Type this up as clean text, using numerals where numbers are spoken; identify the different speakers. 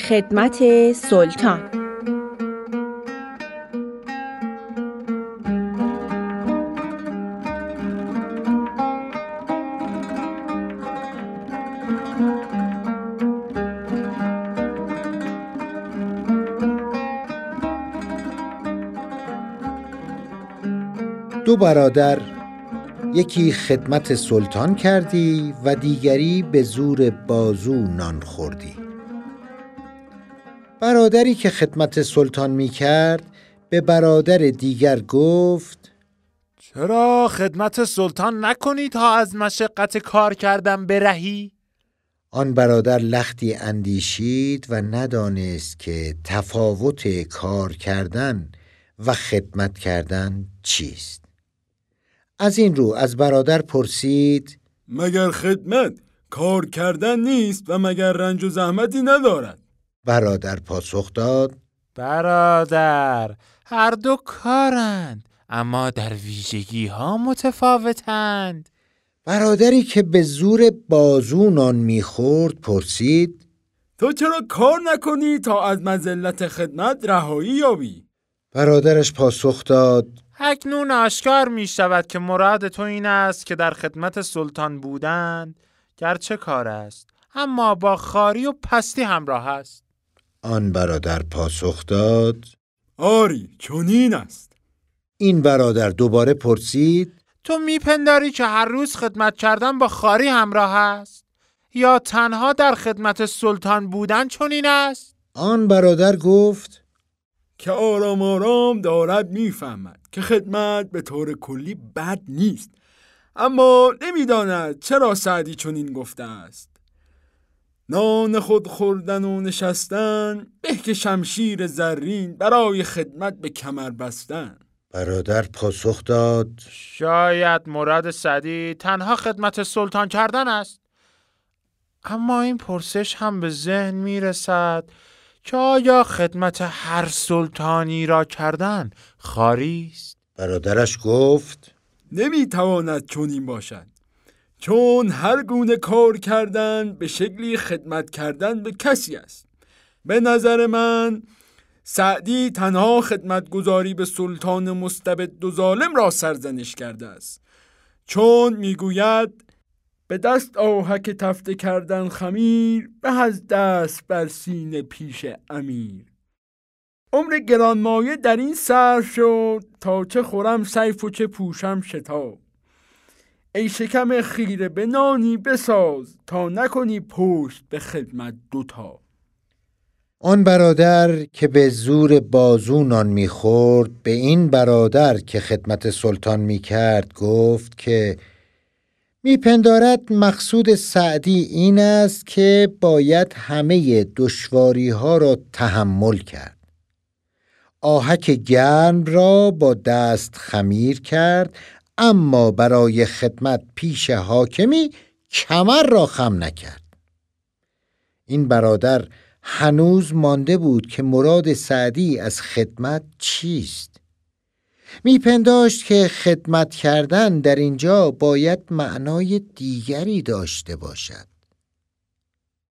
Speaker 1: خدمت سلطان.
Speaker 2: دو برادر، یکی خدمت سلطان کردی و دیگری به زور بازو نان خوردی. برادری که خدمت سلطان می کرد به برادر دیگر گفت:
Speaker 3: چرا خدمت سلطان نکنی تا از مشقت کار کردن برهی؟
Speaker 2: آن برادر لختی اندیشید و ندانست که تفاوت کار کردن و خدمت کردن چیست. از این رو از برادر پرسید:
Speaker 4: مگر خدمت کار کردن نیست و مگر رنج و زحمتی ندارد؟
Speaker 2: برادر پاسخ داد:
Speaker 3: برادر، هر دو کارند، اما در ویژگی ها متفاوتند.
Speaker 2: برادری که به زور بازو نان میخورد پرسید:
Speaker 4: تو چرا کار نکنی تا از مذلت خدمت رهایی یابی؟
Speaker 2: برادرش پاسخ داد:
Speaker 3: اکنون آشکار می شود که مراد تو این است که در خدمت سلطان بودن گرچه کار است، اما با خواری و پستی همراه است.
Speaker 2: آن برادر پاسخ داد:
Speaker 4: آری، چنین است.
Speaker 2: این برادر دوباره پرسید:
Speaker 3: تو میپنداری که هر روز خدمت کردن با خواری همراه است یا تنها در خدمت سلطان بودن چنین است؟
Speaker 2: آن برادر گفت:
Speaker 4: که آرام آرام دارد میفهمد که خدمت به طور کلی بد نیست، اما نمیداند چرا سعدی چنین گفته است: نان خود خوردن و نشستن به که شمشیر زرین برای خدمت به کمر بستن.
Speaker 2: برادر پاسخ داد:
Speaker 3: شاید مراد سعدی تنها خدمت سلطان کردن است، اما این پرسش هم به ذهن میرسد که آیا خدمت هر سلطانی را کردن خواری است؟
Speaker 2: برادرش گفت:
Speaker 4: نمیتواند چنین باشد، چون هر گونه کار کردن به شکلی خدمت کردن به کسی است. به نظر من سعدی تنها خدمتگزاری به سلطان مستبد و ظالم را سرزنش کرده است، چون میگوید به دست آهک تفته کردن خمیر به از دست بر سینه پیش امیر. عمر گرانمایه در این صرف شد تا چه خورم سیف و چه پوشم شتاب. ای شکم خیره به نانی بساز تا نکنی پشت به خدمت دوتا.
Speaker 2: آن برادر که به زور بازو نان میخورد به این برادر که خدمت سلطان میکرد گفت که میپندارد مقصود سعدی این است که باید همه دشواری ها را تحمل کرد. آهک گرم را با دست خمیر کرد، اما برای خدمت پیش حاکمی کمر را خم نکرد. این برادر هنوز مانده بود که مراد سعدی از خدمت چیست. میپنداشت که خدمت کردن در اینجا باید معنای دیگری داشته باشد.